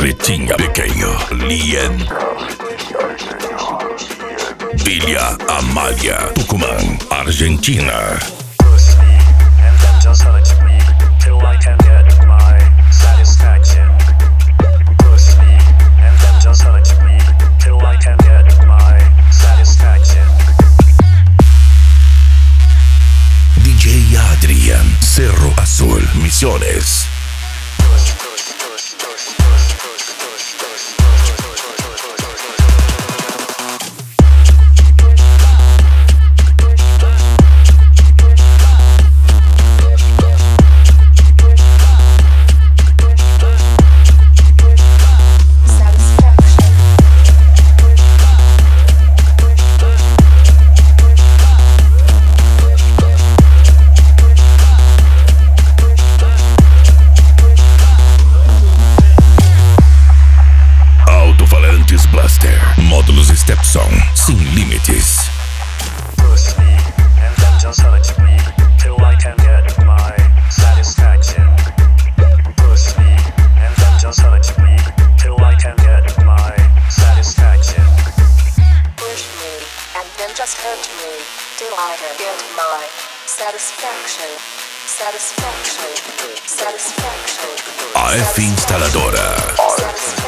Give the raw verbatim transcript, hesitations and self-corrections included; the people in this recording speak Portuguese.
Pretinha Pequeno, Lien, Villa Amália, Tucumã, Argentina. D J Adrian, Cerro Azul, Misiones. Blaster, módulos Stepson, sem limites. Push me and then just hurt me till I can get my satisfaction. Push me and then just hurt me till I can get my satisfaction. Push me and then just hurt me till I can get my satisfaction. Satisfaction. Satisfaction. A F Instaladora. Satisfaction.